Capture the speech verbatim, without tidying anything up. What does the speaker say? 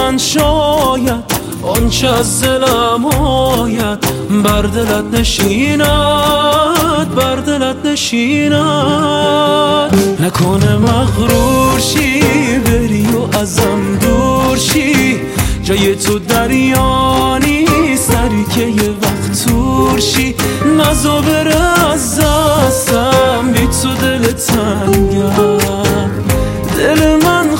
من شاید آنچه از دلم آید بر دلت نشیند، بر دلت نشیند. نکنه مغرور شی بری و ازم دور شی، جای تو دریا نیست سری که یه وقت تور شی. نزا بره از دستم بی تو دل تنگم.